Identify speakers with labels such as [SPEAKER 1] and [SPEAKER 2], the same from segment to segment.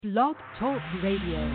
[SPEAKER 1] Blog Talk Radio.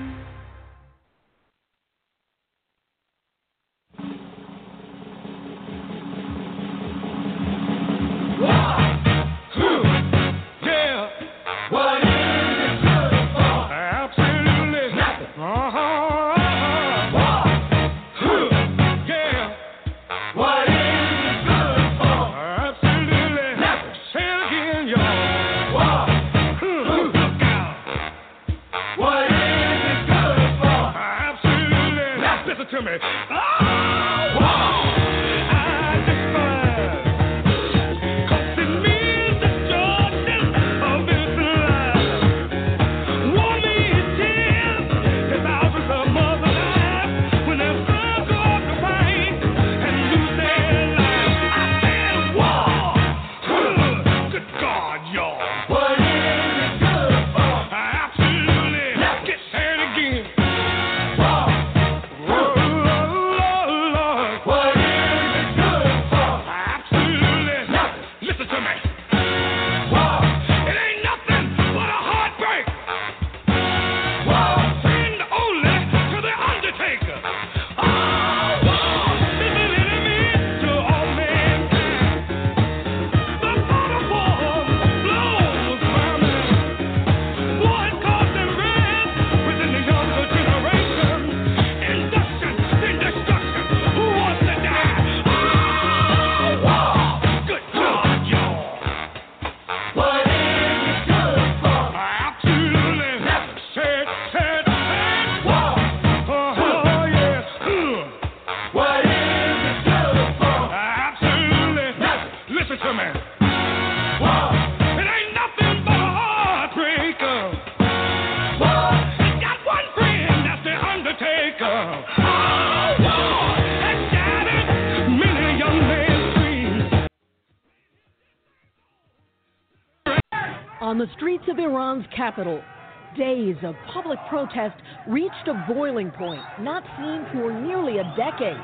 [SPEAKER 1] On the streets of Iran's capital, days of public protest reached a boiling point not seen for nearly a decade.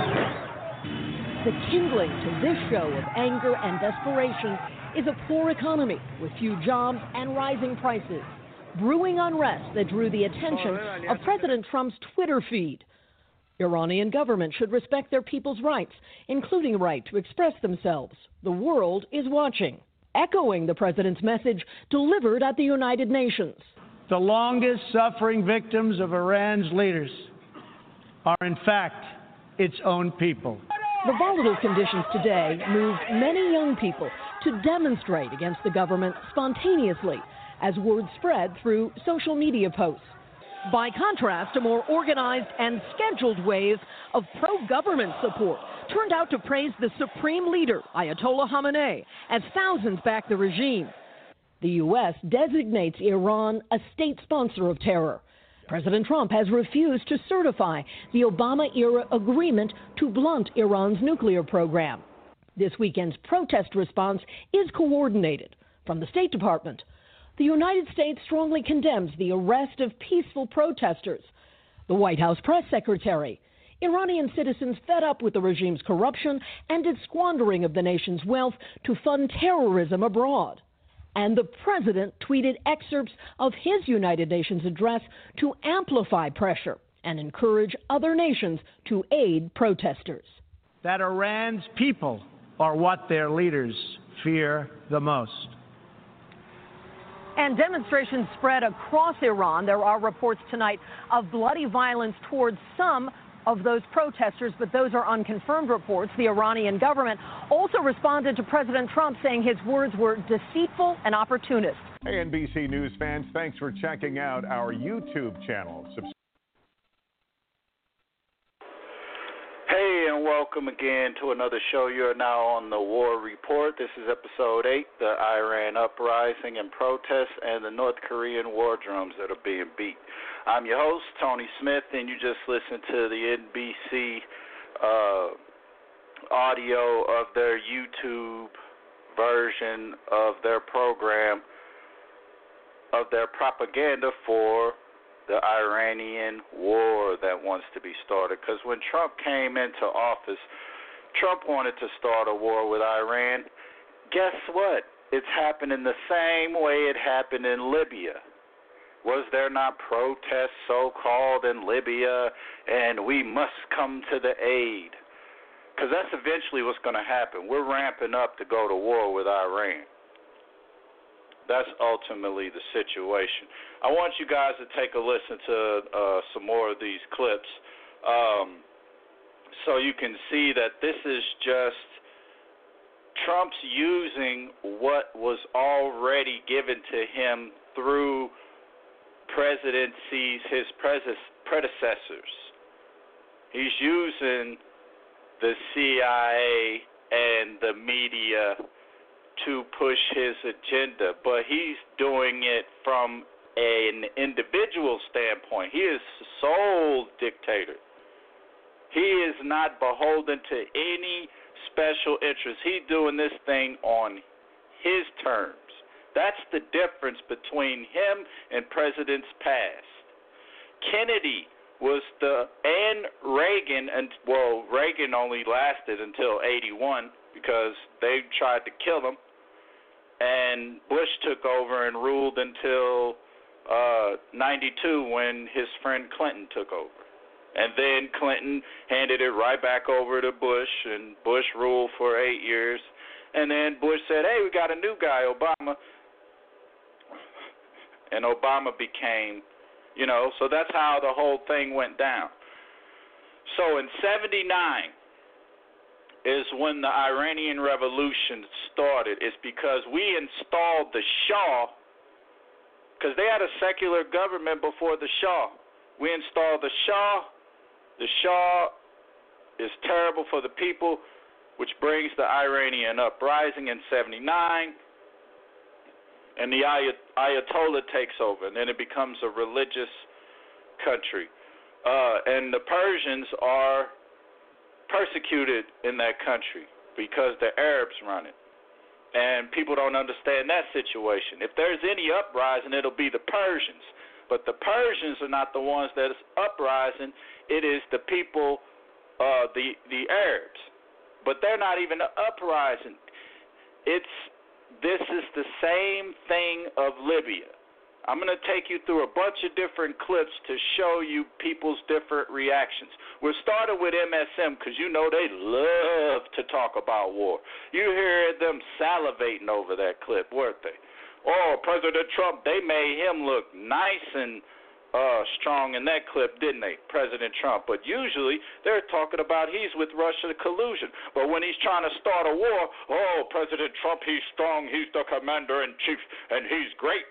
[SPEAKER 1] The kindling to this show of anger and desperation is a poor economy with few jobs and rising prices, brewing unrest that drew the attention of President Trump's Twitter feed. Iranian government should respect their people's rights, including the right to express themselves. The world is watching, echoing the president's message delivered at the United Nations.
[SPEAKER 2] The longest suffering victims of Iran's leaders are, in fact, its own people.
[SPEAKER 1] The volatile conditions today moved many young people to demonstrate against the government spontaneously as word spread through social media posts. By contrast, a more organized and scheduled wave of pro-government support turned out to praise the supreme leader, Ayatollah Khamenei, as thousands back the regime. The U.S. designates Iran a state sponsor of terror. President Trump has refused to certify the Obama-era agreement to blunt Iran's nuclear program. This weekend's protest response is coordinated. From the State Department, the United States strongly condemns the arrest of peaceful protesters. The White House press secretary, Iranian citizens fed up with the regime's corruption and its squandering of the nation's wealth to fund terrorism abroad. And the president tweeted excerpts of his United Nations address to amplify pressure and encourage other nations to aid protesters.
[SPEAKER 2] That Iran's people are what their leaders fear the most.
[SPEAKER 1] And demonstrations spread across Iran. There are reports tonight of bloody violence towards some of those protesters, but those are unconfirmed reports. The Iranian government also responded to President Trump, saying his words were deceitful and opportunist.
[SPEAKER 3] Hey, NBC News fans, thanks for checking out our YouTube channel.
[SPEAKER 4] Hey, and welcome again to another show. You're now on the War Report. This is episode 8, the Iran uprising and protests and the North Korean war drums that are being beat. I'm your host, Tony Smith, and you just listened to the NBC audio of their YouTube version of their program, of their propaganda for the Iranian war that wants to be started. Because when Trump came into office, Trump wanted to start a war with Iran. Guess what? It's happening the same way it happened in Libya. Was there not protests so-called in Libya, and we must come to the aid? Because that's eventually what's going to happen. We're ramping up to go to war with Iran. That's ultimately the situation. I want you guys to take a listen to some more of these clips so you can see that this is just Trump's using what was already given to him through presidencies, his predecessors. He's using the CIA and the media to push his agenda, but he's doing it from an individual standpoint. He is a sole dictator. He is not beholden to any special interest. He's doing this thing on his terms. That's the difference between him and presidents past. Kennedy and Reagan, and Reagan only lasted until 81 because they tried to kill him, and Bush took over and ruled until 92 when his friend Clinton took over. And then Clinton handed it right back over to Bush, and Bush ruled for 8 years. And then Bush said, hey, we got a new guy, Obama. And Obama became, so that's how the whole thing went down. So in 79 is when the Iranian Revolution started. It's because we installed the Shah, because they had a secular government before the Shah. We installed the Shah. The Shah is terrible for the people, which brings the Iranian uprising in 79. And the Ayatollah takes over, and then it becomes a religious country. And the Persians are persecuted in that country because the Arabs run it. And people don't understand that situation. If there's any uprising, it'll be the Persians. But the Persians are not the ones that is uprising. It is the people, the Arabs. But they're not even uprising. This is the same thing of Libya. I'm going to take you through a bunch of different clips to show you people's different reactions. We're starting with MSM because they love to talk about war. You hear them salivating over that clip, weren't they? Oh, President Trump, they made him look nice and strong in that clip, didn't they, President Trump? But usually they're talking about he's with Russia collusion. But when he's trying to start a war, oh, President Trump, he's strong, he's the commander-in-chief, and he's great.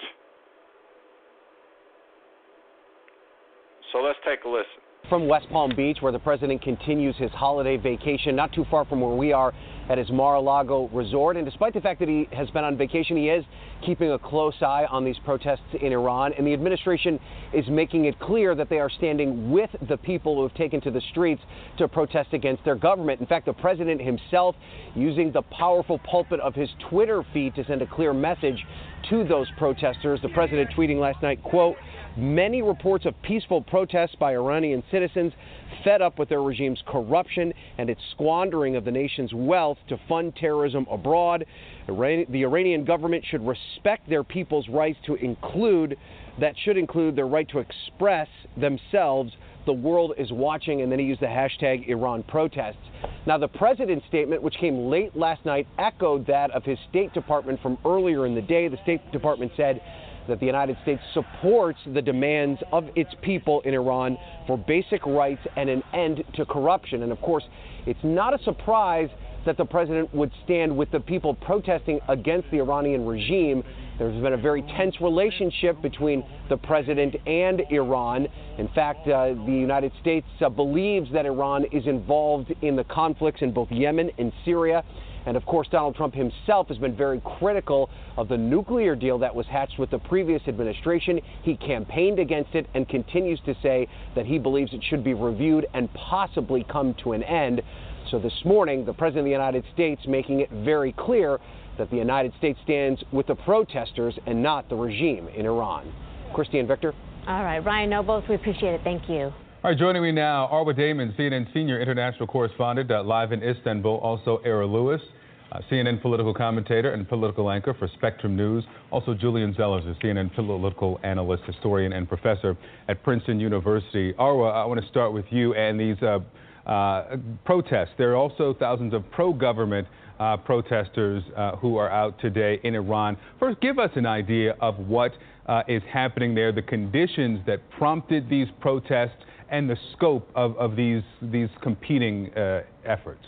[SPEAKER 4] So let's take a listen.
[SPEAKER 5] From West Palm Beach, where the president continues his holiday vacation, not too far from where we are at his Mar-a-Lago resort. And despite the fact that he has been on vacation, he is keeping a close eye on these protests in Iran. And the administration is making it clear that they are standing with the people who have taken to the streets to protest against their government. In fact, the president himself using the powerful pulpit of his Twitter feed to send a clear message to those protesters. The president tweeting last night, quote, "Many reports of peaceful protests by Iranian citizens fed up with their regime's corruption and its squandering of the nation's wealth to fund terrorism abroad. The Iranian government should respect their people's rights to include their right to express themselves. The world is watching," and then he used the hashtag Iran protests. Now, the president's statement, which came late last night, echoed that of his State Department from earlier in the day. The State Department said that the United States supports the demands of its people in Iran for basic rights and an end to corruption. And of course, it's not a surprise that the president would stand with the people protesting against the Iranian regime. There's been a very tense relationship between the president and Iran. In fact, the United States believes that Iran is involved in the conflicts in both Yemen and Syria. And of course, Donald Trump himself has been very critical of the nuclear deal that was hatched with the previous administration. He campaigned against it and continues to say that he believes it should be reviewed and possibly come to an end. So this morning, the President of the United States making it very clear that the United States stands with the protesters and not the regime in Iran. Christy and Victor.
[SPEAKER 6] All right, Ryan Nobles, we appreciate it. Thank you.
[SPEAKER 7] All right, joining me now, Arwa Damon, CNN senior international correspondent, live in Istanbul. Also, Era Lewis, CNN political commentator and political anchor for Spectrum News. Also, Julian Zellers, a CNN political analyst, historian, and professor at Princeton University. Arwa, I want to start with you and these protests. There are also thousands of pro-government protesters who are out today in Iran. First, give us an idea of what is happening there, the conditions that prompted these protests, and the scope of these competing efforts.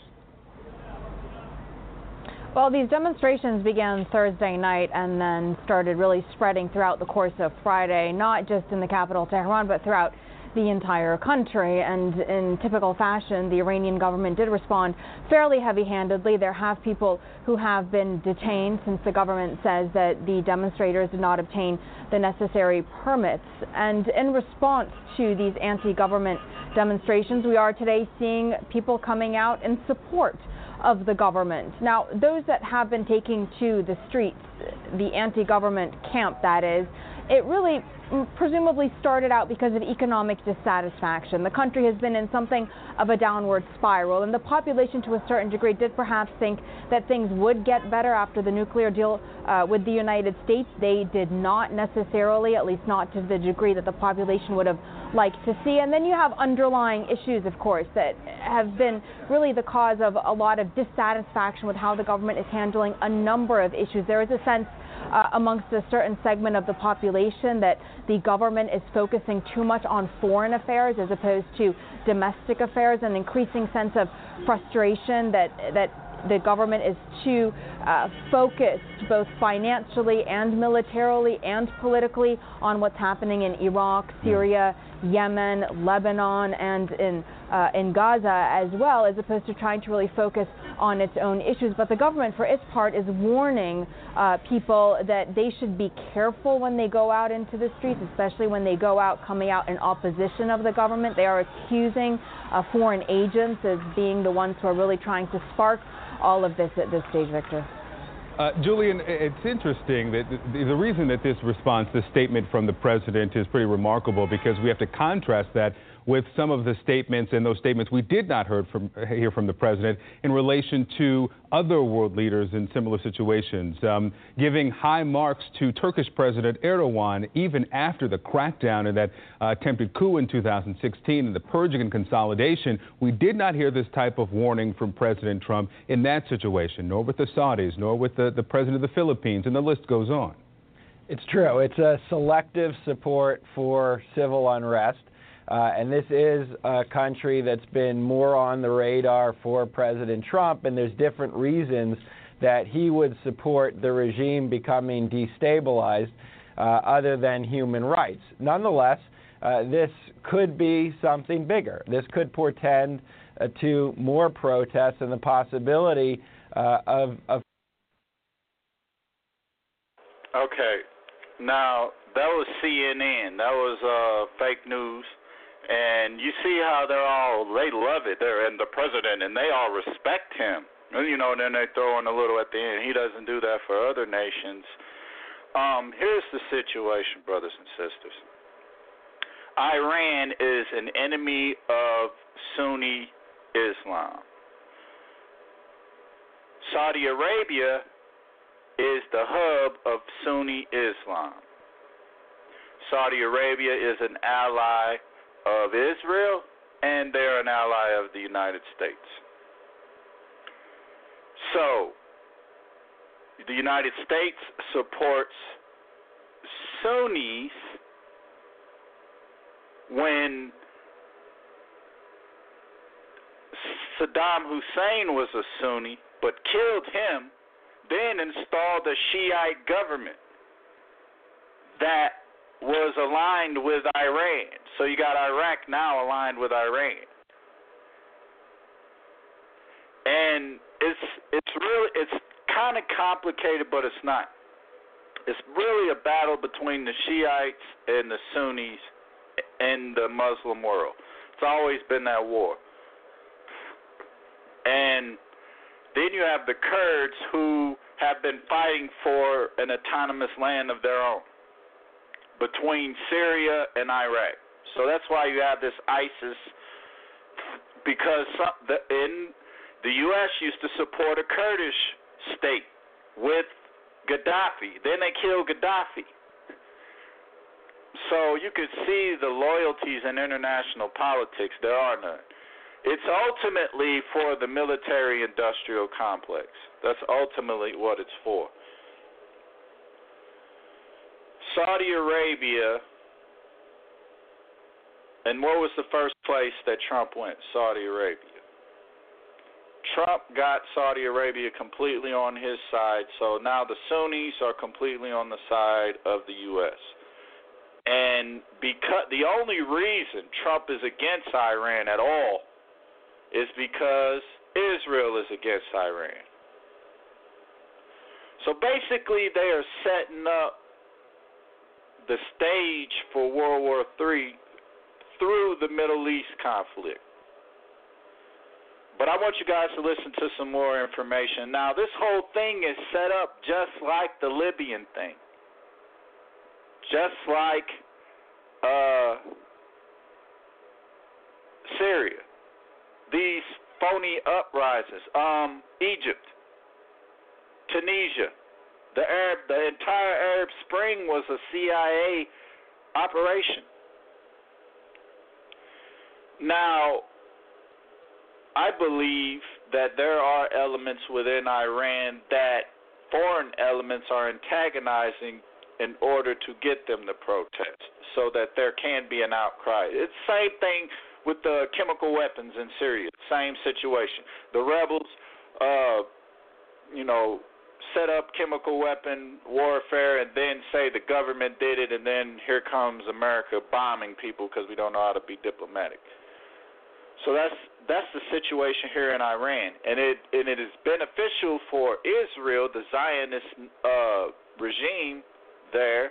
[SPEAKER 8] Well, these demonstrations began Thursday night and then started really spreading throughout the course of Friday, not just in the capital, Tehran, but throughout the entire country. And in typical fashion, the Iranian government did respond fairly heavy-handedly. There have people who have been detained since the government says that the demonstrators did not obtain the necessary permits. And in response to these anti-government demonstrations, we are today seeing people coming out in support of the government. Now, those that have been taking to the streets, the anti-government camp, that is, it really presumably started out because of economic dissatisfaction. The country has been in something of a downward spiral, and the population to a certain degree did perhaps think that things would get better after the nuclear deal with the United States. They did not necessarily, at least not to the degree that the population would have liked to see. And then you have underlying issues, of course, that have been really the cause of a lot of dissatisfaction with how the government is handling a number of issues. There is a sense amongst a certain segment of the population that the government is focusing too much on foreign affairs as opposed to domestic affairs, an increasing sense of frustration that the government is too focused both financially and militarily and politically on what's happening in Iraq, Syria, Yemen, Lebanon, and in Gaza as well, as opposed to trying to really focus on its own issues. But the government, for its part, is warning people that they should be careful when they go out into the streets, especially when they go out coming out in opposition of the government. They are accusing foreign agents as being the ones who are really trying to spark all of this at this stage, Victor.
[SPEAKER 7] Julian, it's interesting that the reason that this response, this statement from the president is pretty remarkable, because we have to contrast that with some of the statements, and those statements we did not hear from the president in relation to other world leaders in similar situations, giving high marks to Turkish President Erdogan even after the crackdown and that attempted coup in 2016 and the purging and consolidation. We did not hear this type of warning from President Trump in that situation, nor with the Saudis, nor with the president of the Philippines, and the list goes on.
[SPEAKER 9] It's true. It's a selective support for civil unrest. And this is a country that's been more on the radar for President Trump, and there's different reasons that he would support the regime becoming destabilized other than human rights. Nonetheless, this could be something bigger. This could portend to more protests and the possibility of...
[SPEAKER 4] Okay. Now, that was CNN. That was fake news. And you see how they love it there, and the president, and they all respect him. And, you know, then they throw in a little at the end. He doesn't do that for other nations. Here's the situation, brothers and sisters. Iran is an enemy of Sunni Islam. Saudi Arabia is the hub of Sunni Islam. Saudi Arabia is an ally of Israel, and they're an ally of the United States. So, the United States supports Sunnis when Saddam Hussein was a Sunni, but killed him, then installed a Shiite government that was aligned with Iran. So you got Iraq now aligned with Iran. And it's kind of complicated, but it's not. It's really a battle between the Shiites and the Sunnis in the Muslim world. It's always been that war. And then you have the Kurds, who have been fighting for an autonomous land of their own between Syria and Iraq. So that's why you have this ISIS, because the U.S. used to support a Kurdish state with Gaddafi. Then they killed Gaddafi. So you could see the loyalties in international politics. There are none. It's ultimately for the military-industrial complex. That's ultimately what it's for. Saudi Arabia, and what was the first place that Trump went? Saudi Arabia. Trump got Saudi Arabia completely on his side, so now the Sunnis are completely on the side of the U.S. And because the only reason Trump is against Iran at all is because Israel is against Iran. So basically they are setting up the stage for World War III through the Middle East conflict. But I want you guys to listen to some more information. Now, this whole thing is set up just like the Libyan thing. Just like Syria. These phony uprisings. Egypt. Tunisia. The entire Arab Spring was a CIA operation. Now, I believe that there are elements within Iran that foreign elements are antagonizing in order to get them to protest so that there can be an outcry. It's the same thing with the chemical weapons in Syria. Same situation. The rebels, set up chemical weapon warfare and then say the government did it, and then here comes America bombing people because we don't know how to be diplomatic. So that's the situation here in Iran, and it is beneficial for Israel, the Zionist regime there,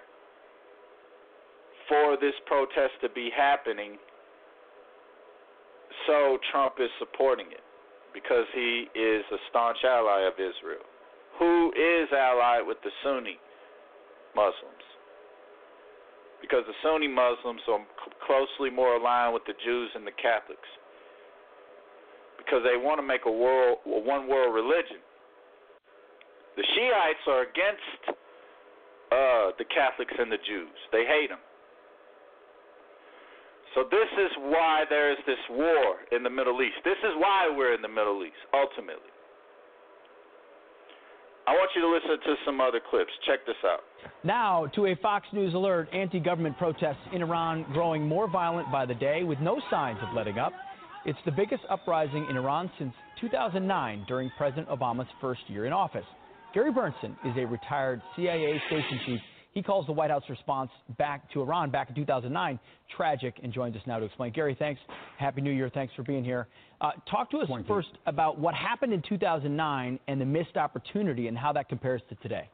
[SPEAKER 4] for this protest to be happening. So Trump is supporting it because he is a staunch ally of Israel, who is allied with the Sunni Muslims, because the Sunni Muslims are closely more aligned with the Jews and the Catholics, because they want to make a one world religion. The Shiites are against the Catholics and the Jews. They hate them. So this is why there is this war in the Middle East. This is why we're in the Middle East, ultimately. I want you to listen to some other clips. Check this out.
[SPEAKER 10] Now to a Fox News alert. Anti-government protests in Iran growing more violent by the day with no signs of letting up. It's the biggest uprising in Iran since 2009 during President Obama's first year in office. Gary Bernstein is a retired CIA station chief. He calls the White House response back to Iran back in 2009 tragic and joins us now to explain. Gary, thanks. Happy New Year. Thanks for being here. Talk to us first about what happened in 2009 and the missed opportunity and how that compares to today.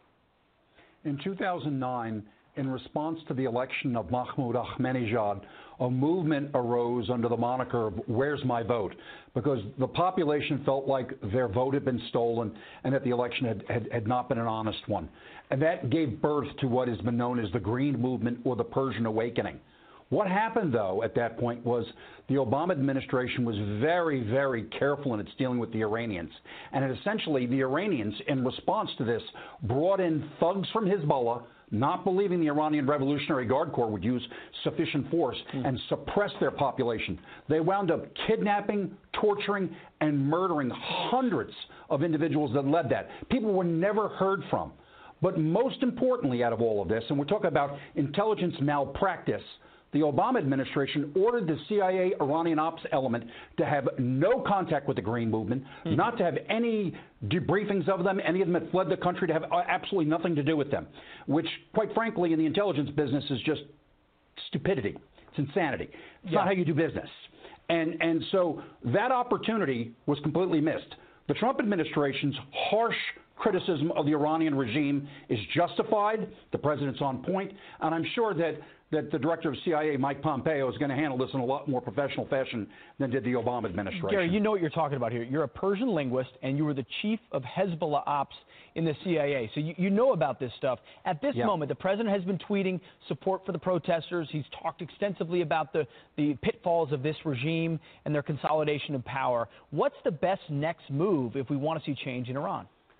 [SPEAKER 11] In 2009, in response to the election of Mahmoud Ahmadinejad, a movement arose under the moniker of Where's My Vote? Because the population felt like their vote had been stolen and that the election had not been an honest one. And that gave birth to what has been known as the Green Movement or the Persian Awakening. What happened, though, at that point was the Obama administration was very, very careful in its dealing with the Iranians. And essentially, the Iranians, in response to this, brought in thugs from Hezbollah, not believing the Iranian Revolutionary Guard Corps would use sufficient force, and suppress their population. They wound up kidnapping, torturing, and murdering hundreds of individuals that led that. People were never heard from. But most importantly out of all of this, and we're talking about intelligence malpractice, the Obama administration ordered the CIA Iranian ops element to have no contact with the Green Movement, not to have any debriefings of them, any of them that fled the country, to have absolutely nothing to do with them, which, quite frankly, in the intelligence business is just stupidity. It's insanity. It's not how you do business. And so that opportunity was completely missed. The Trump administration's harsh criticism of the Iranian regime is justified. The president's on point. And I'm sure that the director of CIA, Mike Pompeo, is going to handle this in a lot more professional fashion than did the Obama administration.
[SPEAKER 10] Gary, you know what you're talking about here. You're a Persian linguist, and you were the chief of Hezbollah ops in the CIA. So you know about this stuff. At this moment, the president has been tweeting support for the protesters. He's talked extensively about the pitfalls of this regime and their consolidation of power. What's the best next move if we want to see change in Iran?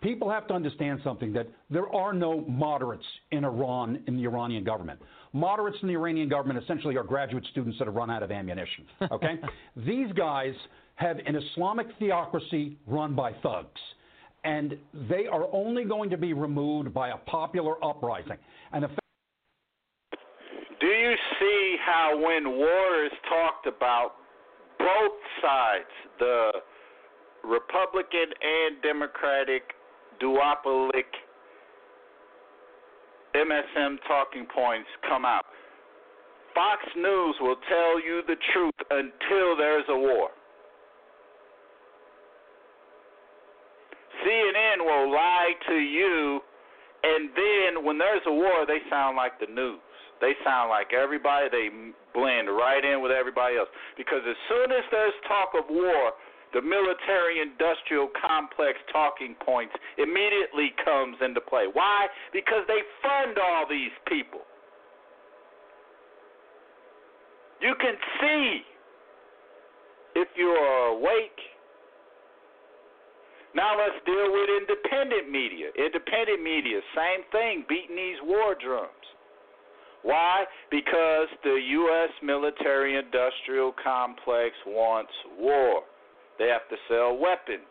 [SPEAKER 11] people have to understand something, that there are no moderates in Iran, in the Iranian government. Moderates in the Iranian government essentially are graduate students that have run out of ammunition, okay? These guys have an Islamic theocracy run by thugs, and they are only going to be removed by a popular uprising. And
[SPEAKER 4] do you see how when war is talked about, both sides, the Republican and Democratic duopolic MSM talking points come out? Fox News will tell you the truth until there's a war. CNN will lie to you, and then when there's a war, they sound like the news. They sound like everybody. They blend right in with everybody else. Because as soon as there's talk of war, the military-industrial complex talking points immediately comes into play. Why? Because they fund all these people. You can see if you're awake. Now let's deal with independent media. Independent media, same thing, beating these war drums. Why? Because the U.S. military-industrial complex wants war. They have to sell weapons.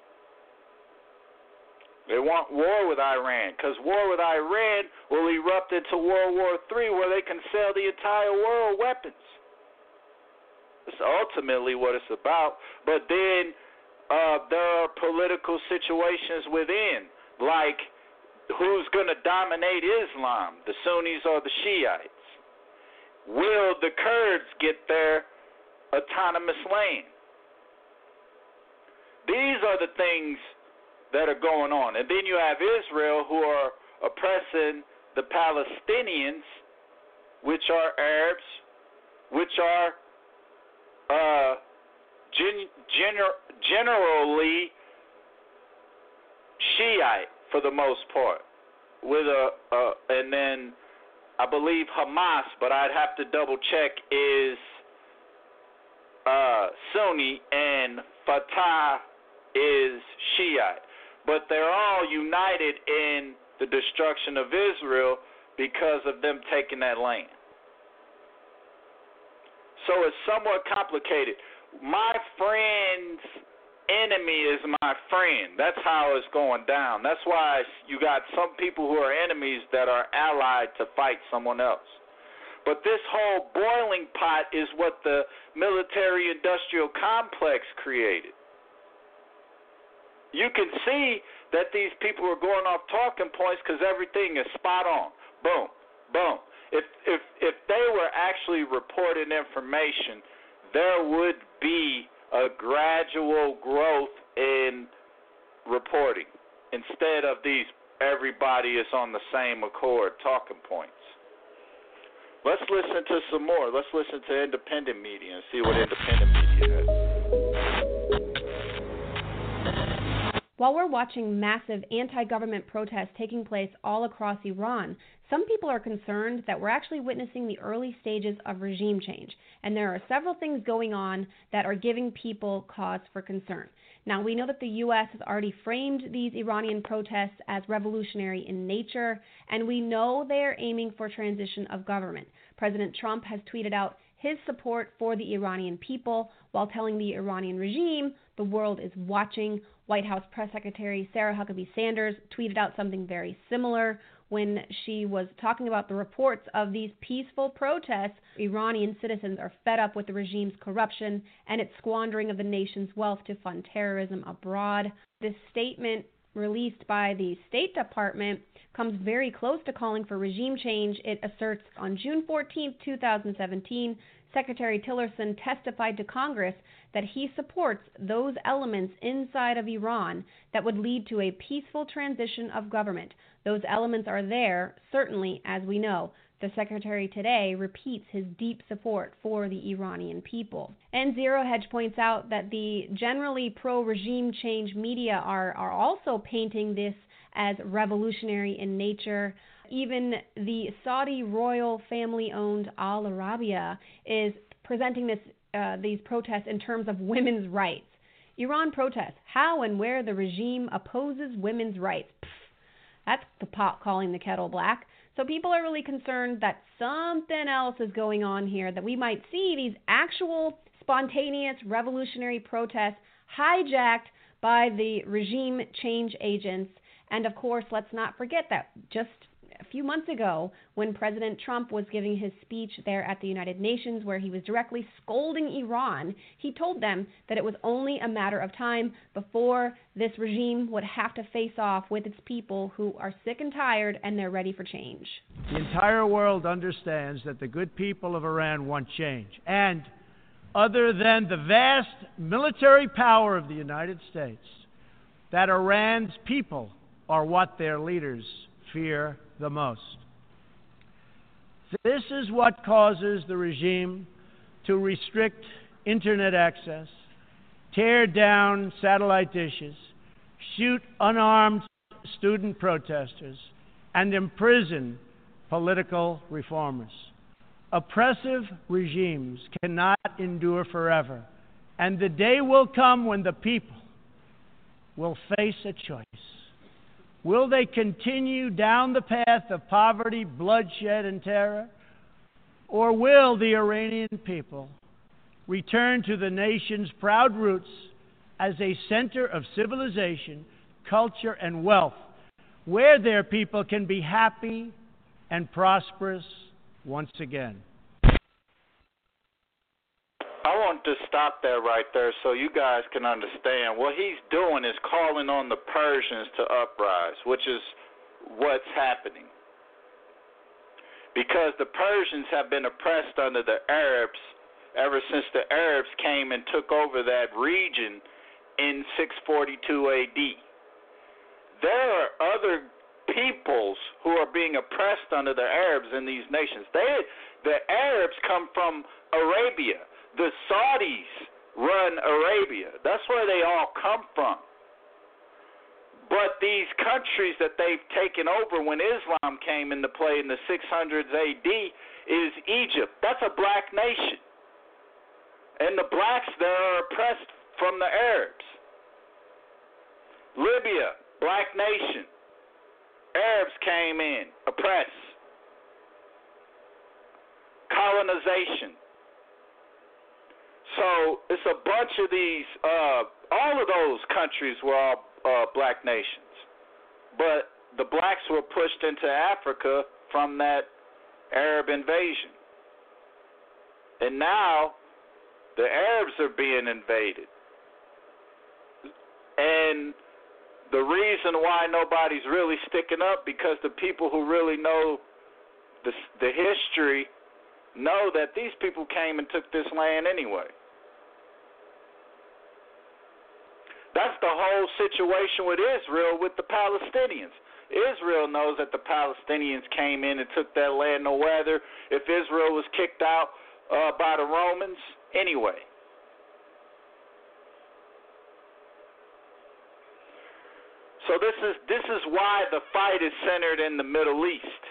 [SPEAKER 4] They want war with Iran, because war with Iran will erupt into World War III, where they can sell the entire world weapons. That's ultimately what it's about. But then there are political situations within, like who's going to dominate Islam, the Sunnis or the Shiites? Will the Kurds get their autonomous land? These are the things that are going on. And then you have Israel, who are oppressing the Palestinians, which are Arabs, which are generally Shiite for the most part, with and then I believe Hamas, but I'd have to double check, is Sunni, and Fatah is Shiite. But they're all united in the destruction of Israel because of them taking that land. So it's somewhat complicated. My friend's enemy is my friend. That's how it's going down. That's why you got some people who are enemies that are allied to fight someone else. But this whole boiling pot is what the military-industrial complex created. You can see that these people are going off talking points because everything is spot on. Boom, boom. If they were actually reporting information, there would be a gradual growth in reporting instead of these everybody is on the same accord talking points. Let's listen to some more. Let's listen to independent media and see what independent media has.
[SPEAKER 12] While we're watching massive anti-government protests taking place all across Iran, some people are concerned that we're actually witnessing the early stages of regime change, and there are several things going on that are giving people cause for concern. Now, we know that the U.S. has already framed these Iranian protests as revolutionary in nature, and we know they are aiming for transition of government. President Trump has tweeted out his support for the Iranian people while telling the Iranian regime the world is watching. White House Press Secretary Sarah Huckabee Sanders tweeted out something very similar when she was talking about the reports of these peaceful protests. Iranian citizens are fed up with the regime's corruption and its squandering of the nation's wealth to fund terrorism abroad. This statement released by the State Department comes very close to calling for regime change. It asserts on June 14, 2017, Secretary Tillerson testified to Congress that he supports those elements inside of Iran that would lead to a peaceful transition of government. Those elements are there, certainly, as we know. The Secretary today repeats his deep support for the Iranian people. And Zero Hedge points out that the generally pro-regime change media are also painting this as revolutionary in nature. Even the Saudi royal family-owned Al Arabiya is presenting these protests in terms of women's rights. Iran protests, how and where the regime opposes women's rights. That's the pot calling the kettle black. So people are really concerned that something else is going on here, that we might see these actual spontaneous revolutionary protests hijacked by the regime change agents. And of course, let's not forget that just a few months ago, when President Trump was giving his speech there at the United Nations, where he was directly scolding Iran, he told them that it was only a matter of time before this regime would have to face off with its people who are sick and tired, and they're ready for change.
[SPEAKER 2] The entire world understands that the good people of Iran want change. And other than the vast military power of the United States, that Iran's people are what their leaders fear the most. This is what causes the regime to restrict internet access, tear down satellite dishes, shoot unarmed student protesters, and imprison political reformers. Oppressive regimes cannot endure forever, and the day will come when the people will face a choice. Will they continue down the path of poverty, bloodshed, and terror? Or will the Iranian people return to the nation's proud roots as a center of civilization, culture, and wealth, where their people can be happy and prosperous once again?
[SPEAKER 4] I want to stop there right there so you guys can understand. What he's doing is calling on the Persians to uprise, which is what's happening. Because the Persians have been oppressed under the Arabs ever since the Arabs came and took over that region in 642 AD. There are other peoples who are being oppressed under the Arabs in these nations. The Arabs come from Arabia. The Saudis run Arabia. That's where they all come from. But these countries that they've taken over when Islam came into play in the 600s AD is Egypt. That's a black nation. And the blacks there are oppressed from the Arabs. Libya, black nation. Arabs came in, oppressed. Colonization. So it's a bunch of these, all of those countries were all black nations. But the blacks were pushed into Africa from that Arab invasion. And now the Arabs are being invaded. And the reason why nobody's really sticking up, because the people who really know the history know that these people came and took this land anyway. That's the whole situation with Israel, with the Palestinians. Israel knows that the Palestinians came in and took that land, no matter if Israel was kicked out by the Romans anyway. So this is why the fight is centered in the Middle East.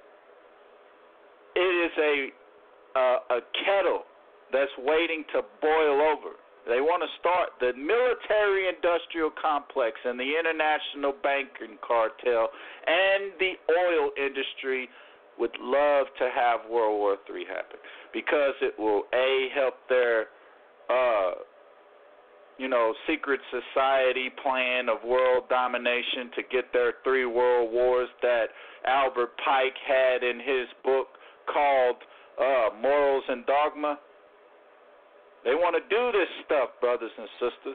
[SPEAKER 4] It is a kettle that's waiting to boil over. They want to start the military-industrial complex and the international banking cartel and the oil industry would love to have World War III happen, because it will, A, help their, secret society plan of world domination to get their 3 world wars that Albert Pike had in his book called Morals and Dogma. They want to do this stuff, brothers and sisters.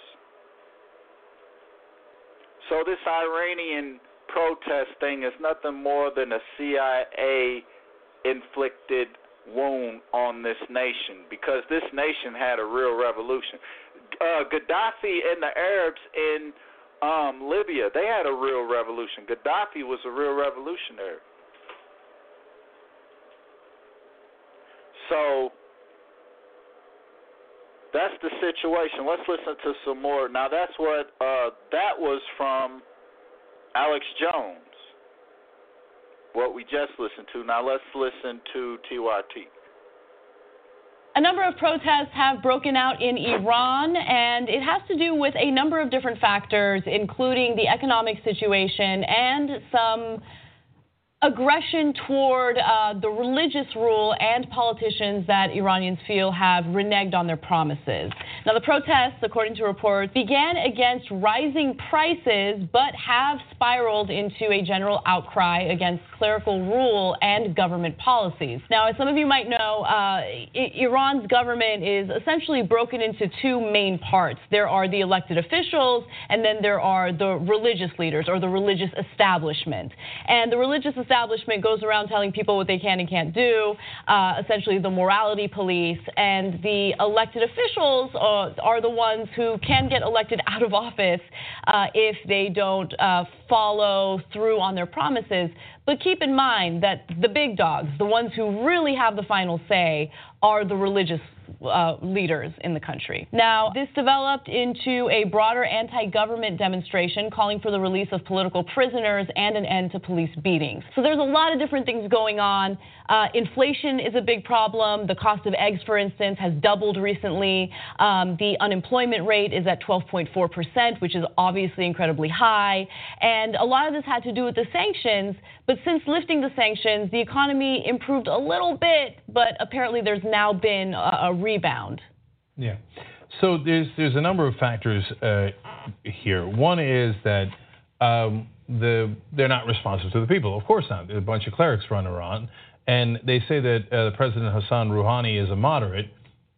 [SPEAKER 4] So this Iranian protest thing is nothing more than a CIA-inflicted wound on this nation, because this nation had a real revolution. Gaddafi and the Arabs in Libya, they had a real revolution. Gaddafi was a real revolutionary. So that's the situation. Let's listen to some more. Now, that's what that was from Alex Jones, what we just listened to. Now, let's listen to TYT.
[SPEAKER 13] A number of protests have broken out in Iran, and it has to do with a number of different factors, including the economic situation and some aggression toward the religious rule and politicians that Iranians feel have reneged on their promises. Now, the protests, according to reports, began against rising prices, but have spiraled into a general outcry against clerical rule and government policies. Now, as some of you might know, Iran's government is essentially broken into two main parts. There are the elected officials, and then there are the religious leaders or the religious establishment. And the religious establishment goes around telling people what they can and can't do, essentially the morality police, and the elected officials are the ones who can get elected out of office if they don't follow through on their promises. But keep in mind that the big dogs, the ones who really have the final say, are the religious leaders in the country. Now, this developed into a broader anti-government demonstration calling for the release of political prisoners and an end to police beatings. So there's a lot of different things going on. Inflation is a big problem. The cost of eggs, for instance, has doubled recently. The unemployment rate is at 12.4%, which is obviously incredibly high. And a lot of this had to do with the sanctions. But since lifting the sanctions, the economy improved a little bit, but apparently there's now been a rebound.
[SPEAKER 14] Yeah. So there's a number of factors here. One is that they're not responsive to the people. Of course not. There's a bunch of clerics run Iran, and they say that President Hassan Rouhani is a moderate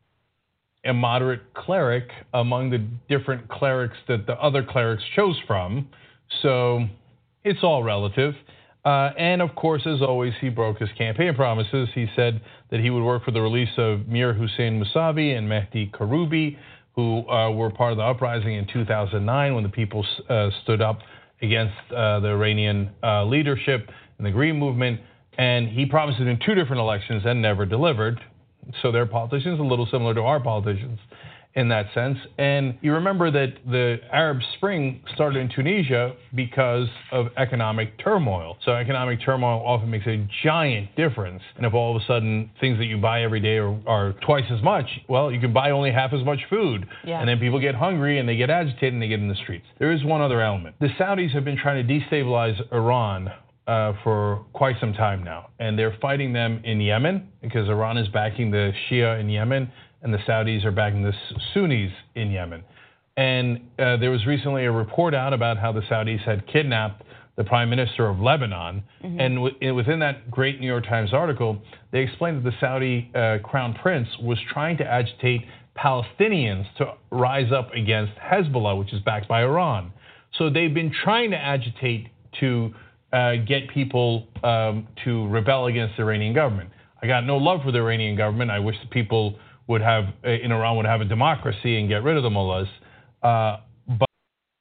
[SPEAKER 14] cleric among the different clerics that the other clerics chose from. So it's all relative. And of course, as always, he broke his campaign promises. He said that he would work for the release of Mir Hussein Mousavi and Mehdi Karoubi, who were part of the uprising in 2009 when the people stood up against the Iranian leadership and the Green Movement. And he promised it in 2 different elections and never delivered. So they're politicians, a little similar to our politicians in that sense. And you remember that the Arab Spring started in Tunisia because of economic turmoil. So economic turmoil often makes a giant difference. And if all of a sudden things that you buy every day are twice as much, well, you can buy only half as much food. Yeah. And then people get hungry and they get agitated and they get in the streets. There is one other element. The Saudis have been trying to destabilize Iran for quite some time now. And they're fighting them in Yemen because Iran is backing the Shia in Yemen, and the Saudis are backing the Sunnis in Yemen. And there was recently a report out about how the Saudis had kidnapped the prime minister of Lebanon. Mm-hmm. And within that great New York Times article, they explained that the Saudi crown prince was trying to agitate Palestinians to rise up against Hezbollah, which is backed by Iran. So they've been trying to agitate to get people to rebel against the Iranian government. I got no love for the Iranian government. I wish the people would have in Iran would have a democracy and get rid of the mullahs. But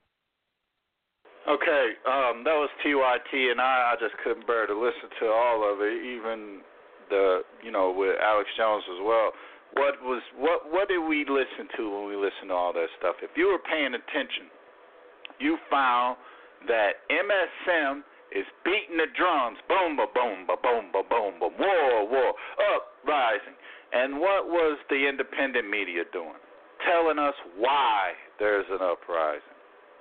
[SPEAKER 4] okay, that was TYT, and I just couldn't bear to listen to all of it, even with Alex Jones as well. What did we listen to when we listened to all that stuff? If you were paying attention, you found that MSM is beating the drums, boom, ba boom, ba boom, ba boom, ba war, uprising. And what was the independent media doing? Telling us why there's an uprising.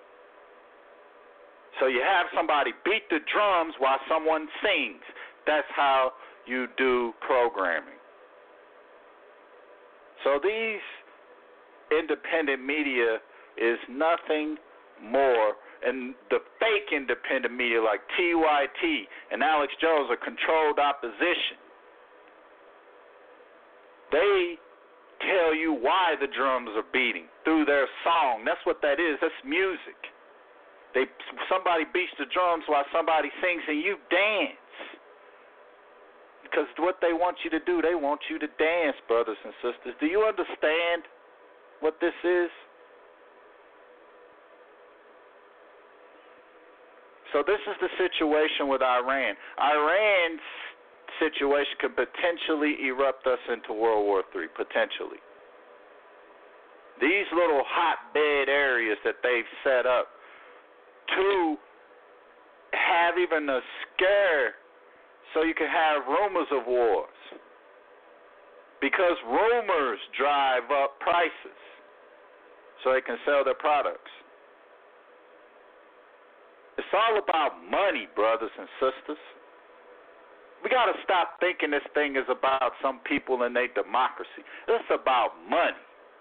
[SPEAKER 4] So you have somebody beat the drums while someone sings. That's how you do programming. So these independent media is nothing more, and the fake independent media like TYT and Alex Jones are controlled opposition. They tell you why the drums are beating through their song. That's what that is. That's music. Somebody beats the drums while somebody sings and you dance. Because what they want you to do, they want you to dance, brothers and sisters. Do you understand what this is? So this is the situation with Iran. Iran's situation could potentially erupt us into World War III, potentially. These little hotbed areas that they've set up to have even a scare so you can have rumors of wars. because rumors drive up prices so they can sell their products. It's all about money, brothers and sisters. We got to stop thinking this thing is about some people and their democracy. It's about money.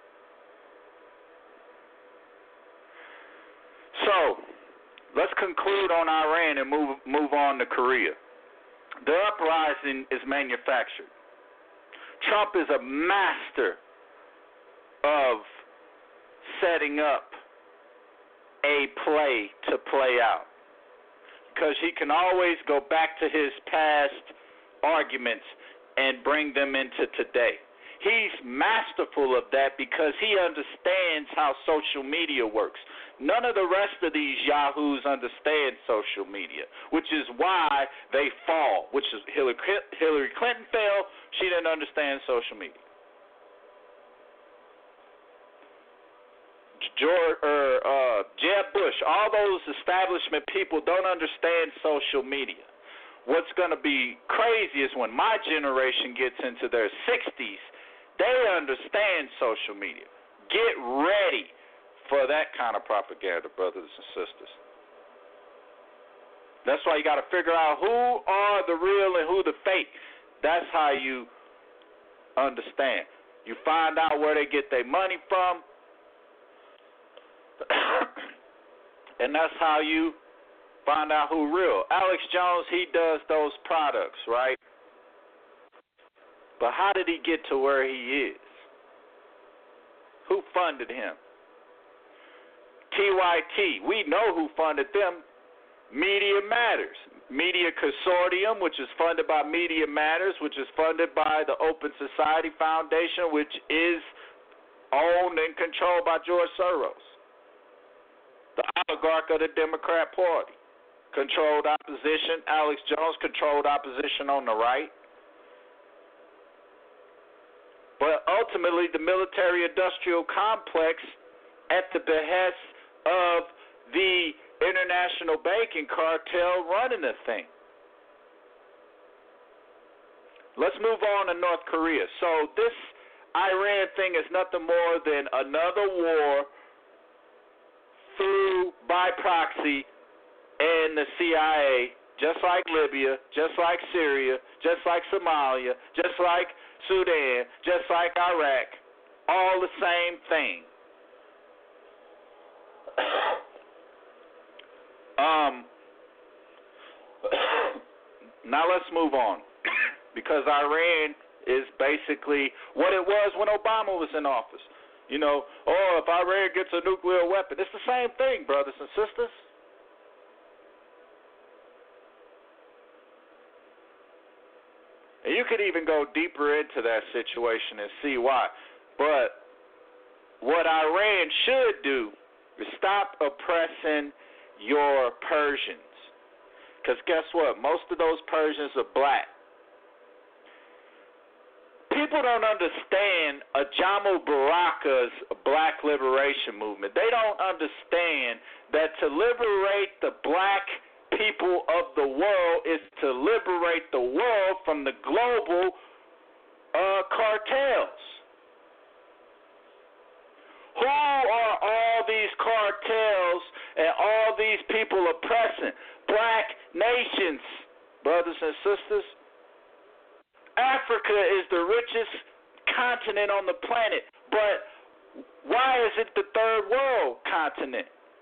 [SPEAKER 4] So, let's conclude on Iran and move on to Korea. The uprising is manufactured. Trump is a master of setting up a play to play out, because he can always go back to his past arguments and bring them into today. He's masterful of that because he understands how social media works. None of the rest of these yahoos understand social media, which is why they fall, which is Hillary Clinton fell. She didn't understand social media. Jeb Bush, all those establishment people don't understand social media. What's going to be crazy is when my generation gets into their 60s, they understand social media. Get ready for that kind of propaganda, brothers and sisters. That's why you got to figure out who are the real and who the fake. That's how you understand. You find out where they get their money from, and that's how you find out who real. Alex Jones, he does those products, right? But how did he get to where he is? Who funded him? TYT, we know who funded them. Media Matters. Media Consortium, which is funded by Media Matters, which is funded by the Open Society Foundation, which is owned and controlled by George Soros. The oligarch of the Democrat Party controlled opposition. Alex Jones controlled opposition on the right. But ultimately, the military-industrial complex, at the behest of the international banking cartel running the thing. Let's move on to North Korea. So this Iran thing is nothing more than another war through by proxy and the CIA, just like Libya, just like Syria, just like Somalia, just like Sudan, just like Iraq, all the same thing. Now let's move on, because Iran is basically what it was when Obama was in office. You know, oh, if Iran gets a nuclear weapon, it's the same thing, brothers and sisters. And you could even go deeper into that situation and see why. But what Iran should do is stop oppressing your Persians. Because guess what? Most of those Persians are black. People don't understand Jamal Baraka's black liberation movement. They don't understand that to liberate the black people of the world is to liberate the world from the global cartels. Who are all these cartels and all these people oppressing? Black nations, brothers and sisters. Africa is the richest continent on the planet, but why is it the third world continent?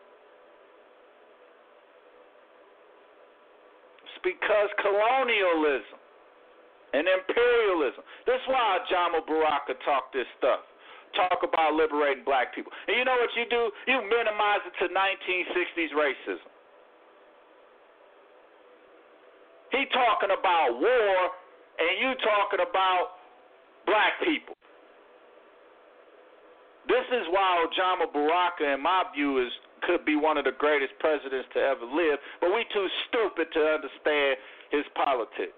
[SPEAKER 4] It's because colonialism and imperialism. This is why Jamal Baraka talk this stuff. Talk about liberating black people. And you know what you do? You minimize it to 1960s racism. He talking about war, and you talking about black people. This is why Jamal Baraka, in my view, could be one of the greatest presidents to ever live, but we too stupid to understand his politics.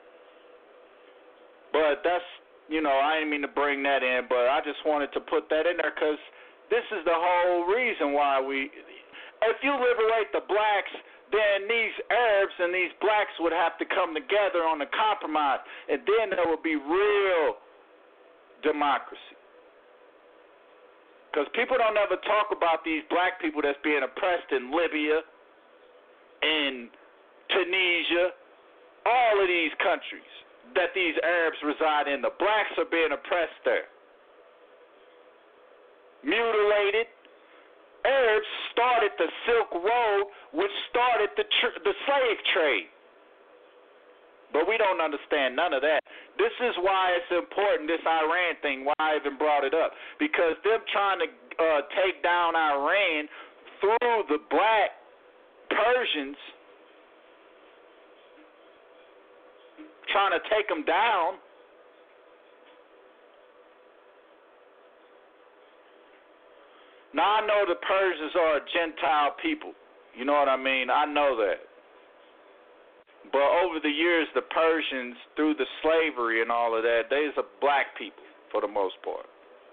[SPEAKER 4] But that's, you know, I didn't mean to bring that in, but I just wanted to put that in there because this is the whole reason why if you liberate the blacks, then these Arabs and these blacks would have to come together on a compromise, and then there would be real democracy. Because people don't ever talk about these black people that's being oppressed in Libya, in Tunisia, all of these countries that these Arabs reside in. The blacks are being oppressed there. Mutilated. Arabs started the Silk Road, which started the slave trade. But we don't understand none of that. This is why it's important, this Iran thing, why I even brought it up. Because them trying to take down Iran through the black Persians, trying to take them down. Now, I know the Persians are a Gentile people. You know what I mean? I know that. But over the years, the Persians, through the slavery and all of that, they's a black people for the most part.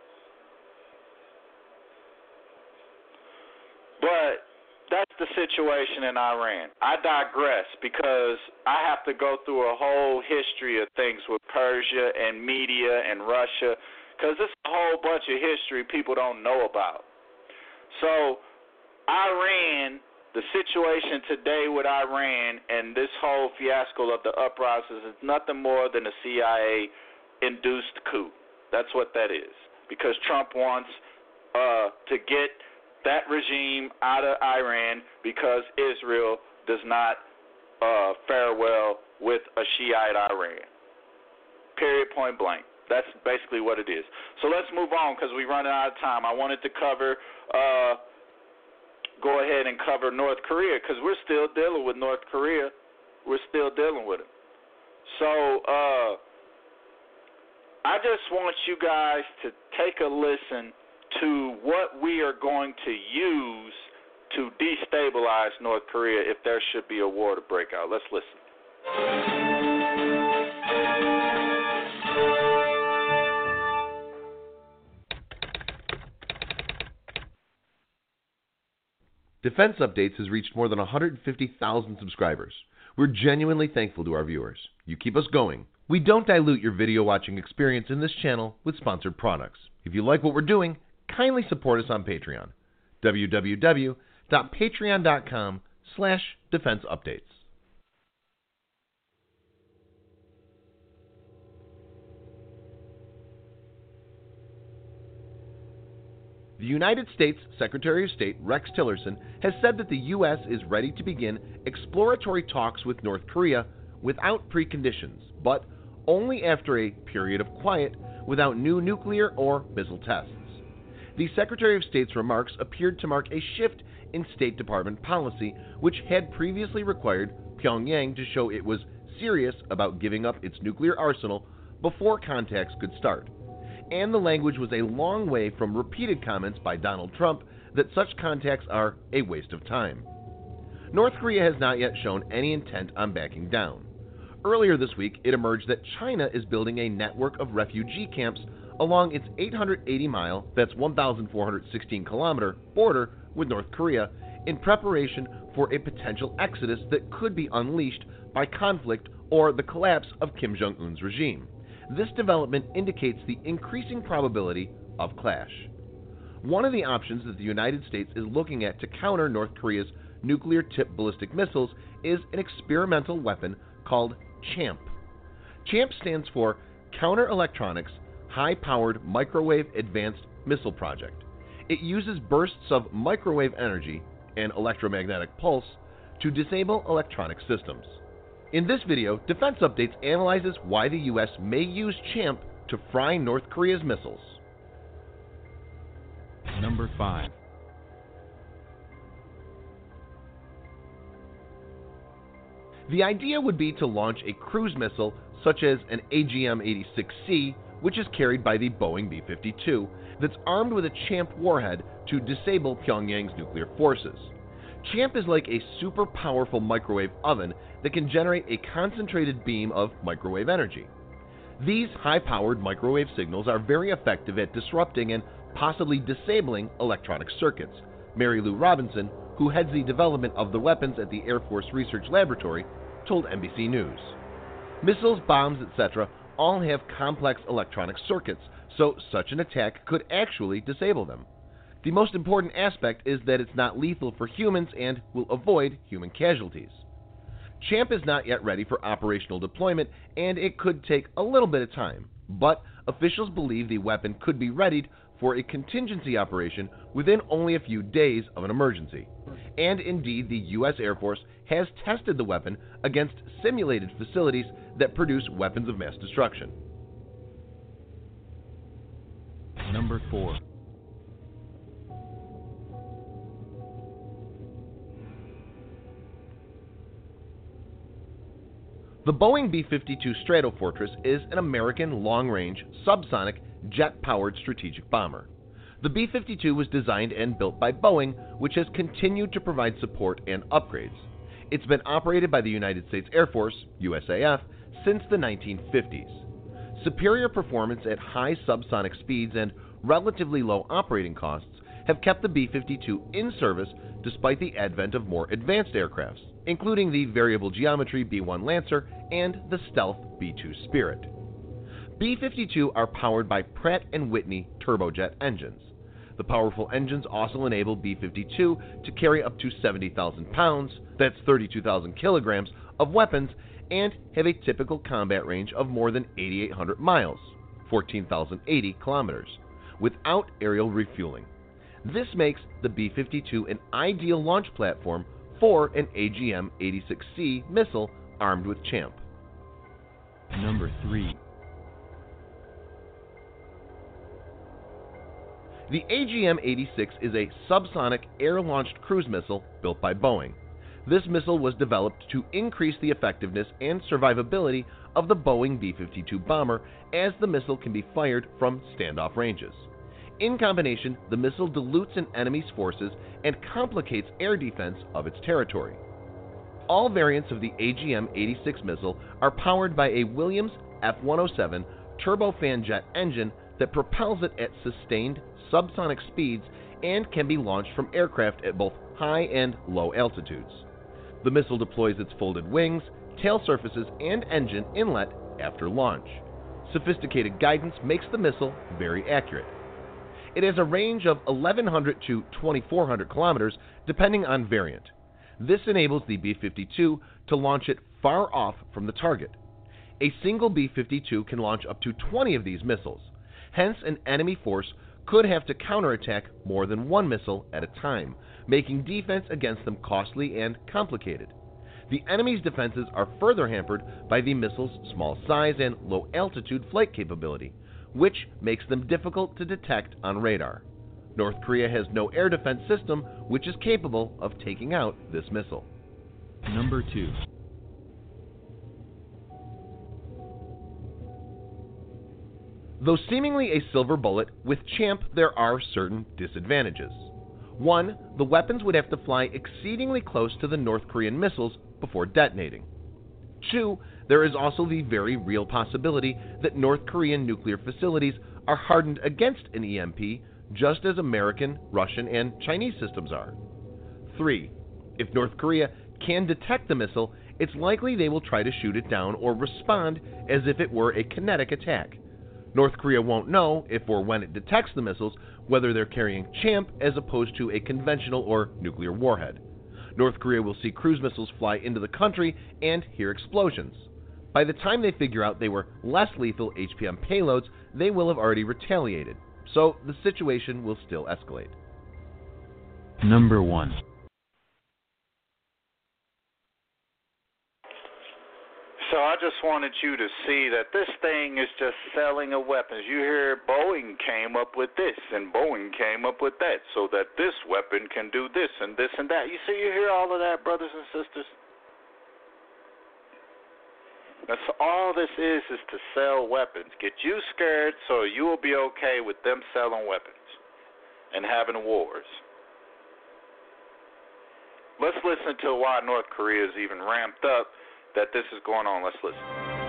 [SPEAKER 4] But that's the situation in Iran. I digress because I have to go through a whole history of things with Persia and media and Russia because it's a whole bunch of history people don't know about. So Iran, the situation today with Iran and this whole fiasco of the uprisings is nothing more than a CIA-induced coup. That's what that is. Because Trump wants to get that regime out of Iran because Israel does not fare well with a Shiite Iran. Period, point blank. That's basically what it is. So let's move on because we're running out of time. I wanted to go ahead and cover North Korea because we're still dealing with North Korea. We're still dealing with it. So I just want you guys to take a listen to what we are going to use to destabilize North Korea if there should be a war to break out. Let's listen.
[SPEAKER 15] Defense Updates has reached more than 150,000 subscribers. We're genuinely thankful to our viewers. You keep us going. We don't dilute your video watching experience in this channel with sponsored products. If you like what we're doing, kindly support us on Patreon. www.patreon.com/defenseupdates. The United States Secretary of State Rex Tillerson has said that the U.S. is ready to begin exploratory talks with North Korea without preconditions, but only after a period of quiet without new nuclear or missile tests. The Secretary of State's remarks appeared to mark a shift in State Department policy, which had previously required Pyongyang to show it was serious about giving up its nuclear arsenal before contacts could start. And the language was a long way from repeated comments by Donald Trump that such contacts are a waste of time. North Korea has not yet shown any intent on backing down. Earlier this week, it emerged that China is building a network of refugee camps along its 880-mile, that's 1,416-kilometer, border with North Korea in preparation for a potential exodus that could be unleashed by conflict or the collapse of Kim Jong-un's regime. This development indicates the increasing probability of clash. One of the options that the United States is looking at to counter North Korea's nuclear-tipped ballistic missiles is an experimental weapon called CHAMP. CHAMP stands for Counter Electronics High-Powered Microwave Advanced Missile Project. It uses bursts of microwave energy, an electromagnetic pulse, to disable electronic systems. In this video, Defense Updates analyzes why the U.S. may use CHAMP to fry North Korea's missiles.
[SPEAKER 16] Number 5.
[SPEAKER 15] The idea would be to launch a cruise missile such as an AGM-86C, which is carried by the Boeing B-52, that's armed with a CHAMP warhead to disable Pyongyang's nuclear forces. CHAMP is like a super powerful microwave oven that can generate a concentrated beam of microwave energy. These high-powered microwave signals are very effective at disrupting and possibly disabling electronic circuits. Mary Lou Robinson, who heads the development of the weapons at the Air Force Research Laboratory, told NBC News. Missiles, bombs, etc. all have complex electronic circuits, so such an attack could actually disable them. The most important aspect is that it's not lethal for humans and will avoid human casualties. CHAMP is not yet ready for operational deployment, and it could take a little bit of time, but officials believe the weapon could be readied for a contingency operation within only a few days of an emergency. And indeed, the U.S. Air Force has tested the weapon against simulated facilities that produce weapons of mass destruction.
[SPEAKER 16] Number 4.
[SPEAKER 15] The Boeing B-52 Stratofortress is an American long-range, subsonic, jet-powered strategic bomber. The B-52 was designed and built by Boeing, which has continued to provide support and upgrades. It's been operated by the United States Air Force, USAF, since the 1950s. Superior performance at high subsonic speeds and relatively low operating costs have kept the B-52 in service despite the advent of more advanced aircrafts, including the variable geometry B-1 Lancer and the stealth B-2 Spirit. B-52 are powered by Pratt & Whitney turbojet engines. The powerful engines also enable B-52 to carry up to 70,000 pounds, that's 32,000 kilograms, of weapons, and have a typical combat range of more than 8,800 miles, 14,080 kilometers, without aerial refueling. This makes the B-52 an ideal launch platform for an AGM-86C missile armed with CHAMP.
[SPEAKER 16] Number 3.
[SPEAKER 15] The AGM-86 is a subsonic air-launched cruise missile built by Boeing. This missile was developed to increase the effectiveness and survivability of the Boeing B-52 bomber, as the missile can be fired from standoff ranges. In combination, the missile dilutes an enemy's forces and complicates air defense of its territory. All variants of the AGM-86 missile are powered by a Williams F-107 turbofan jet engine that propels it at sustained subsonic speeds and can be launched from aircraft at both high and low altitudes. The missile deploys its folded wings, tail surfaces, and engine inlet after launch. Sophisticated guidance makes the missile very accurate. It has a range of 1,100 to 2,400 kilometers, depending on variant. This enables the B-52 to launch it far off from the target. A single B-52 can launch up to 20 of these missiles. Hence, an enemy force could have to counterattack more than one missile at a time, making defense against them costly and complicated. The enemy's defenses are further hampered by the missile's small size and low altitude flight capability, which makes them difficult to detect on radar. North Korea has no air defense system which is capable of taking out this missile.
[SPEAKER 16] Number 2.
[SPEAKER 15] Though seemingly a silver bullet, with CHAMP there are certain disadvantages. 1. The weapons would have to fly exceedingly close to the North Korean missiles before detonating. 2. There is also the very real possibility that North Korean nuclear facilities are hardened against an EMP, just as American, Russian, and Chinese systems are. 3. If North Korea can detect the missile, it's likely they will try to shoot it down or respond as if it were a kinetic attack. North Korea won't know, if or when it detects the missiles, whether they're carrying CHAMP as opposed to a conventional or nuclear warhead. North Korea will see cruise missiles fly into the country and hear explosions. By the time they figure out they were less lethal HPM payloads, they will have already retaliated. So the situation will still escalate.
[SPEAKER 16] Number 1.
[SPEAKER 4] So I just wanted you to see that this thing is just selling of weapons. You hear Boeing came up with this and Boeing came up with that so that this weapon can do this and this and that. You see, you hear all of that, brothers and sisters? That's all this is to sell weapons. Get you scared so you will be okay with them selling weapons and having wars. Let's listen to why North Korea is even ramped up that this is going on. Let's listen.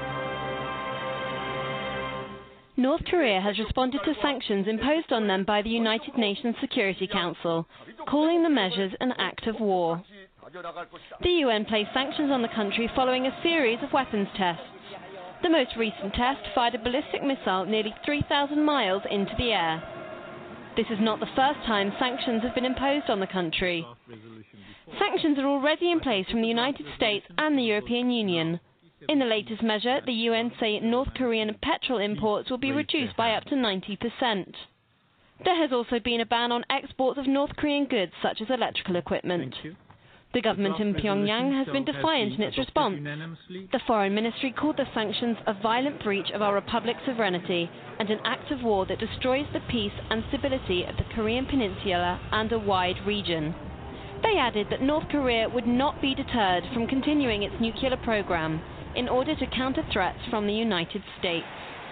[SPEAKER 17] North Korea has responded to sanctions imposed on them by the United Nations Security Council, calling the measures an act of war. The UN placed sanctions on the country following a series of weapons tests. The most recent test fired a ballistic missile nearly 3,000 miles into the air. This is not the first time sanctions have been imposed on the country. Sanctions are already in place from the United States and the European Union. In the latest measure, the UN say North Korean petrol imports will be reduced by up to 90%. There has also been a ban on exports of North Korean goods such as electrical equipment. The government in Pyongyang has been defiant in its response. The foreign ministry called the sanctions a violent breach of our republic's sovereignty and an act of war that destroys the peace and stability of the Korean Peninsula and a wide region. They added that North Korea would not be deterred from continuing its nuclear program in order to counter threats from the United States.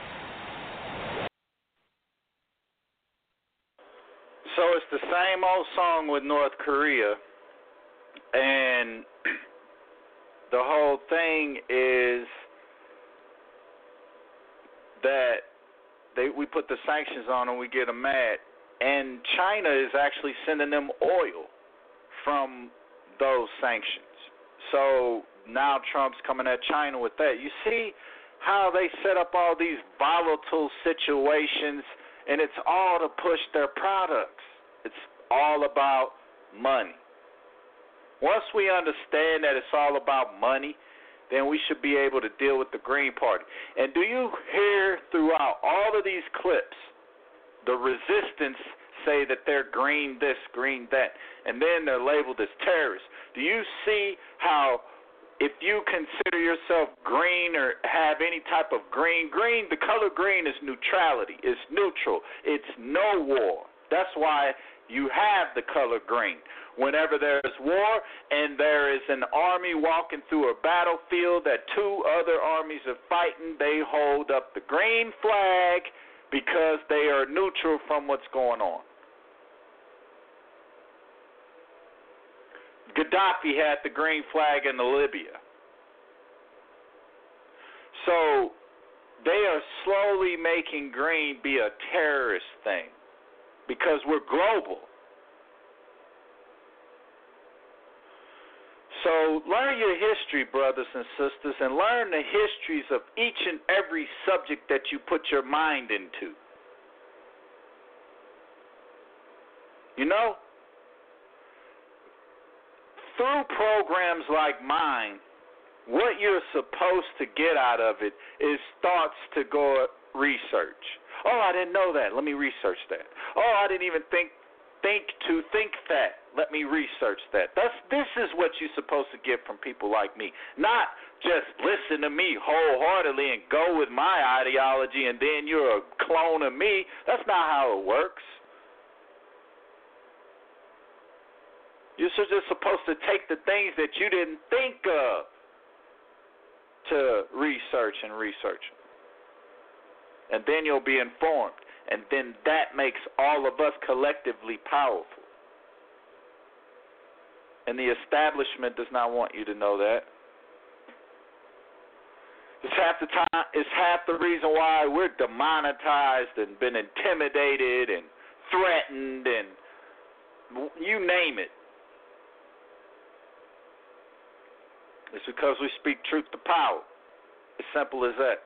[SPEAKER 4] So it's the same old song with North Korea, and the whole thing is that we put the sanctions on and we get them mad, and China is actually sending them oil from those sanctions. So now Trump's coming at China with that. You see how they set up all these volatile situations, and it's all to push their products. It's all about money. Once we understand that it's all about money, then we should be able to deal with the Green Party. And do you hear throughout all of these clips the resistance say that they're green this, green that, and then they're labeled as terrorists? Do you see how if you consider yourself green or have any type of green, the color green is neutrality. It's neutral. It's no war. That's why you have the color green. Whenever there's war and there is an army walking through a battlefield that two other armies are fighting, they hold up the green flag because they are neutral from what's going on. Gaddafi had the green flag in Libya. So they are slowly making green be a terrorist thing because we're global. So learn your history, brothers and sisters, and learn the histories of each and every subject that you put your mind into. You know? Through programs like mine, what you're supposed to get out of it is thoughts to go research. Oh, I didn't know that. Let me research that. Oh, I didn't even think that. Let me research that. This is what you're supposed to get from people like me. Not just listen to me wholeheartedly and go with my ideology and then you're a clone of me. That's not how it works. You're just supposed to take the things that you didn't think of to research. And then you'll be informed. And then that makes all of us collectively powerful. And the establishment does not want you to know that. It's half the reason why we're demonetized and been intimidated and threatened and you name it. It's because we speak truth to power. As simple as that.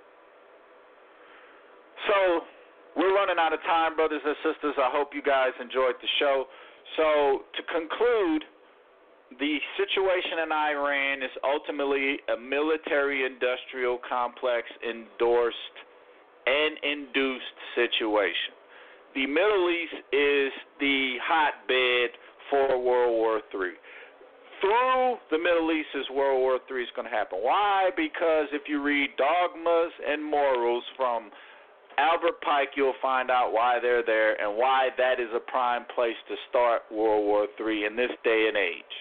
[SPEAKER 4] So, we're running out of time, brothers and sisters. I hope you guys enjoyed the show. So, to conclude, the situation in Iran is ultimately a military-industrial complex endorsed and induced situation. The Middle East is the hotbed for World War III. Through the Middle East is World War III is going to happen. Why? Because if you read Dogmas and Morals from Albert Pike, you'll find out why they're there and why that is a prime place to start World War III in this day and age.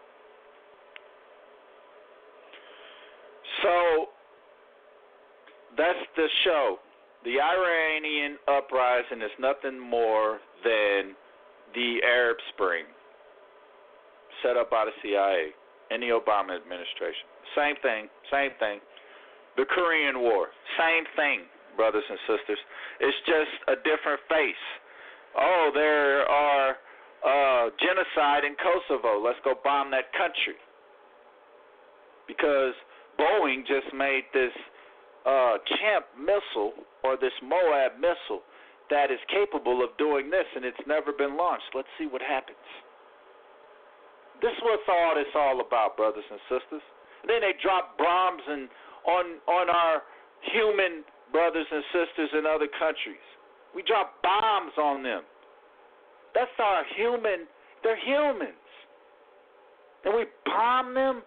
[SPEAKER 4] So, that's the show. The Iranian uprising is nothing more than the Arab Spring, set up by the CIA and the Obama administration. Same thing. The Korean War, same thing, brothers and sisters. It's just a different face. Oh, there are genocide in Kosovo. Let's go bomb that country. Because Boeing just made this Champ missile or this Moab missile that is capable of doing this, and it's never been launched. Let's see what happens. This is what all this all about, brothers and sisters. And then they drop bombs on our human brothers and sisters in other countries. We drop bombs on them. That's our human. They're humans. And we bomb them.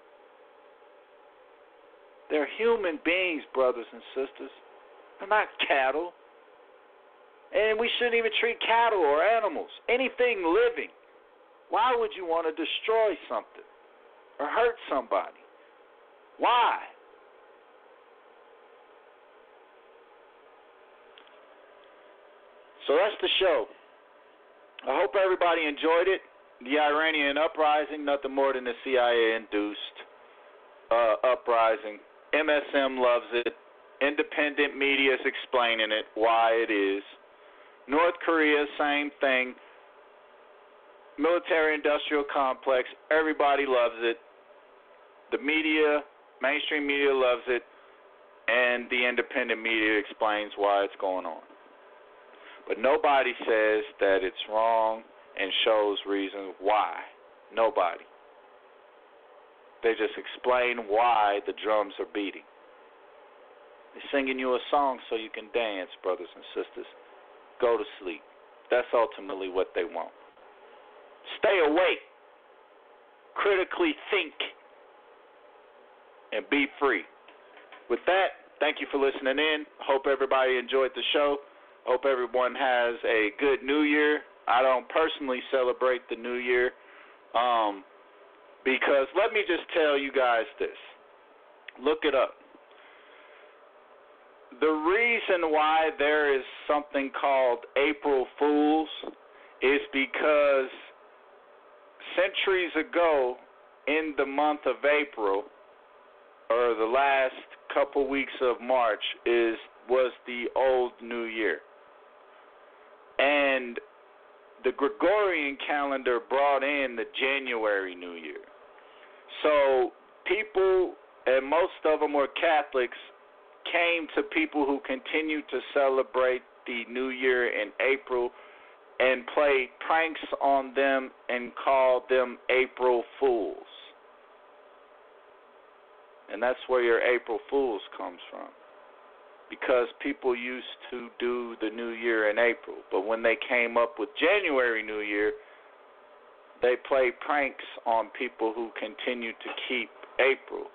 [SPEAKER 4] They're human beings, brothers and sisters. They're not cattle. And we shouldn't even treat cattle or animals, anything living. Why would you want to destroy something or hurt somebody? Why? So that's the show. I hope everybody enjoyed it. The Iranian uprising, nothing more than a CIA-induced uprising. MSM loves it. Independent media is explaining it, why it is. North Korea, same thing. Military-industrial complex, everybody loves it. The media, mainstream media loves it, and the independent media explains why it's going on. But nobody says that it's wrong and shows reasons why. Nobody. They just explain why the drums are beating. They're singing you a song so you can dance, brothers and sisters. Go to sleep. That's ultimately what they want. Stay awake. Critically think. And be free. With that, thank you for listening in. Hope everybody enjoyed the show. Hope everyone has a good New Year. I don't personally celebrate the New Year because let me just tell you guys this. Look it up. The reason why there is something called April Fools is because centuries ago in the month of April, or the last couple weeks of March, was the old New Year. And the Gregorian calendar brought in the January New Year. So people, and most of them were Catholics, came to people who continued to celebrate the New Year in April and played pranks on them and called them April Fools. And that's where your April Fools comes from. Because people used to do the New Year in April. But when they came up with January New Year, they played pranks on people who continued to keep April.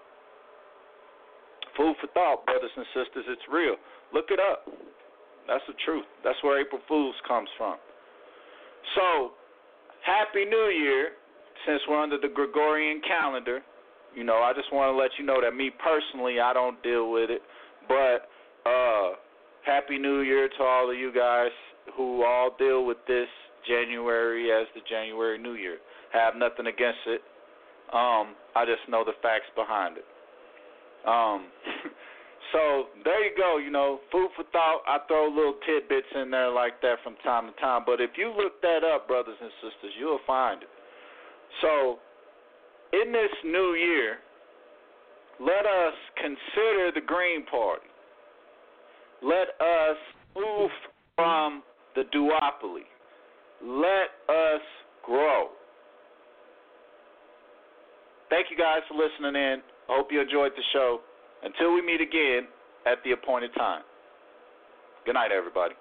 [SPEAKER 4] Food for thought, brothers and sisters, it's real. Look it up. That's the truth. That's where April Fools comes from. So, Happy New Year, since we're under the Gregorian calendar. You know, I just want to let you know that me personally, I don't deal with it. But Happy New Year to all of you guys who all deal with this January as the January New Year. Have nothing against it. I just know the facts behind it. So there you go. You know, food for thought. I throw little tidbits in there like that from time to time. But if you look that up, brothers and sisters, you'll find it. So in this new year, let us consider the Green Party. Let us move from the duopoly. Let us grow. Thank you guys for listening in. I hope you enjoyed the show. Until we meet again at the appointed time. Good night, everybody.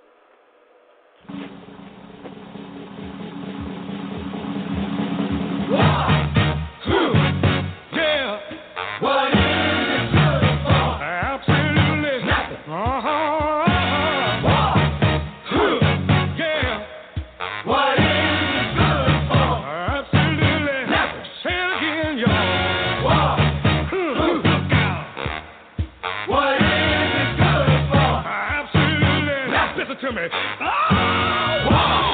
[SPEAKER 18] To me. Oh, wow.